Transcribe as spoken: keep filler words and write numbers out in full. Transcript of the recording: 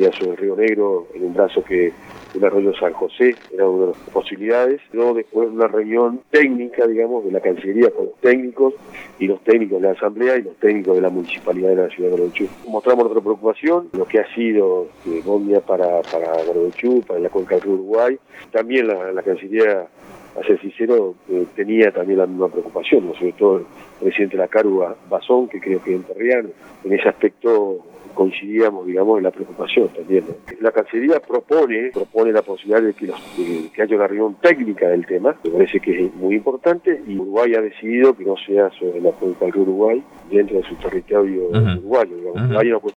sería sobre el Río Negro, en un brazo que el arroyo San José era una de las posibilidades. Luego después una reunión técnica, digamos, de la Cancillería con los técnicos y los técnicos de la Asamblea y los técnicos de la Municipalidad de la Ciudad de Gualeguaychú. Mostramos nuestra preocupación, lo que ha sido eh, Bondia para, para Gualeguaychú, para la cuenca del río Uruguay. También la, la Cancillería, a ser sincero, eh, tenía también la misma preocupación, ¿no? Sobre todo el presidente de la CARU, Bazón, que creo que es enterriano. En ese aspecto coincidíamos, digamos, en la preocupación también, ¿no? La Cancillería propone propone la posibilidad de que, los, de que haya una reunión técnica del tema, me parece que es muy importante, y Uruguay ha decidido que no sea sobre la cuenca del río Uruguay, dentro de su territorio uh-huh. uruguayo, digamos. Uh-huh. Hay una